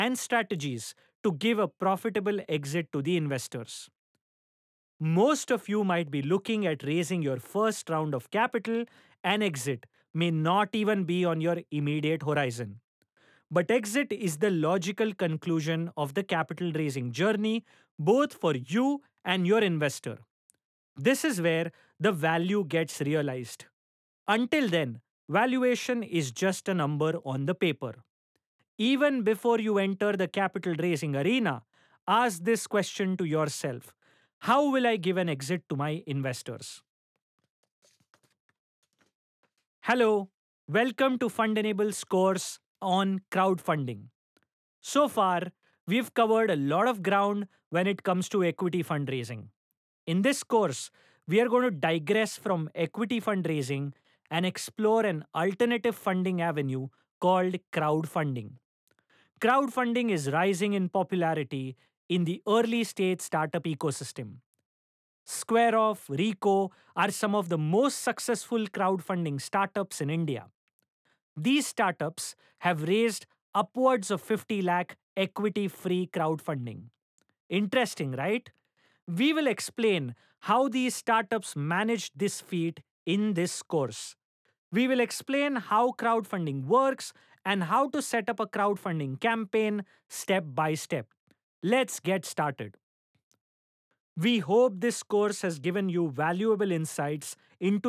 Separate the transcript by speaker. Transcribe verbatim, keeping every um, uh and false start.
Speaker 1: and strategies to give a profitable exit to the investors. Most of you might be looking at raising your first round of capital, and exit may not even be on your immediate horizon. But exit is the logical conclusion of the capital raising journey, both for you and your investor. This is where the value gets realized. Until then, valuation is just a number on the paper. Even before you enter the capital raising arena, ask this question to yourself: how will I give an exit to my investors? Hello, welcome to Fund Enable's course on crowdfunding. So far, we've covered a lot of ground when it comes to equity fundraising. In this course, we are going to digress from equity fundraising and explore an alternative funding avenue called crowdfunding. Crowdfunding is rising in popularity in the early stage startup ecosystem. Square Off, Rico are some of the most successful crowdfunding startups in India. These startups have raised upwards of fifty lakh equity free crowdfunding. Interesting, right? We will explain how these startups managed this feat in this course. We will explain how crowdfunding works and how to set up a crowdfunding campaign step by step. Let's get started. We hope this course has given you valuable insights into